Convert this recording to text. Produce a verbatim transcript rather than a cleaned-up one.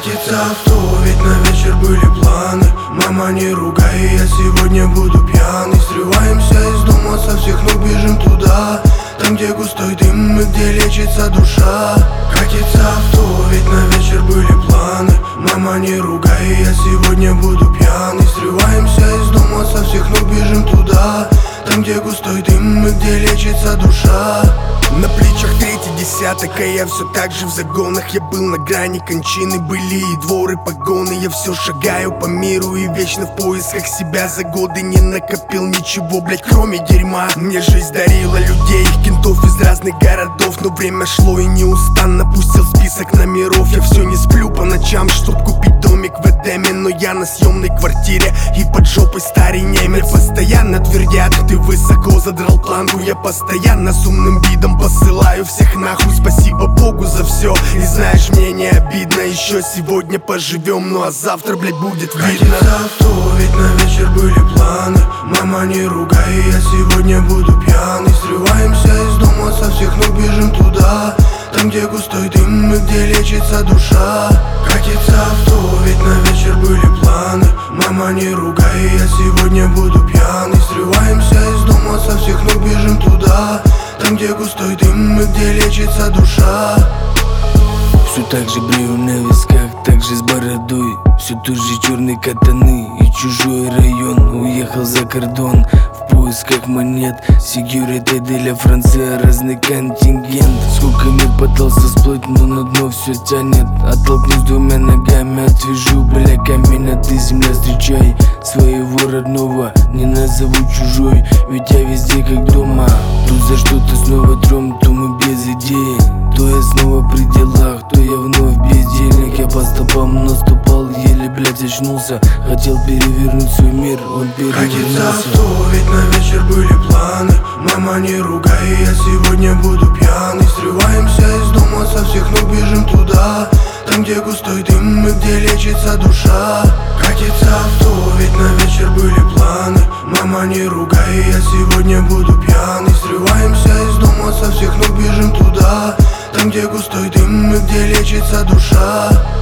Катится авто, ведь на вечер были планы. Мама, не ругай, я сегодня буду пьяный. Срываемся из дома, со всех ног бежим туда, там, где густой дым и где лечится душа. Катится авто, ведь на вечер были планы. Мама, не ругай, я сегодня буду пьяный. Срываемся из дома, со всех ног бежим туда, там, где густой дым и где лечится душа. На плечах третий десяток, а я все так же в загонах. Я был на грани кончины, были и дворы, погоны. Я все шагаю по миру и вечно в поисках себя. За годы не накопил ничего, блять, кроме дерьма. Мне жизнь дарила людей, их кентов из разных городов. Но время шло и неустанно пустил список номеров. Я все не сплю по ночам, чтоб купить домик в Эдеме. Но я на съемной квартире и под жопой старый немец. Постоянно твердят, ты высоко задрал планку. Я постоянно с умным видом посылаю всех нахуй. Спасибо Богу за все. И знаешь, мне не обидно. Еще сегодня поживем, ну а завтра, блядь, будет видно. Катится авто, ведь на вечер были планы. Мама, не ругай, я сегодня буду пьяный. Срываемся из дома, со всех ног бежим туда, там, где густой дым и где лечится душа. Катится авто, ведь на вечер были планы. Мама, не ругай, я сегодня буду пьяный. Срываемся из дома, со всех ног бежим туда, там, где густой дым и где лечится душа. Все так же брею на висках, так же с бородой. Все тот же черные катаны и чужой район. Уехал за кордон в поисках монет. Секьюрити для Франции, разный контингент. Сколько мир пытался сплыть, но на дно все тянет. Оттолкнусь двумя ногами, отвяжу, бля, камень. А ты, земля, встречай своего родного, не назову чужой, ведь я везде как дома. Тут за что-то снова трем, то мы без идеи, то я снова при делах, то я вновь без денег. Я по стопам наступал, еле, блядь, очнулся. Хотел перевернуть свой мир, он Катится перевернулся. авто, ведь на вечер были планы. Мама, не ругай, я сегодня буду пьяный. Срываемся из дома, со всех ног бежим туда, там, где густой дым и где лечится душа. Катится авто, ведь на вечер были планы. Мама, не ругай, я сегодня буду пьяный. Срываемся из дома, со всех ног бежим туда, там, где густой дым и где лечится душа.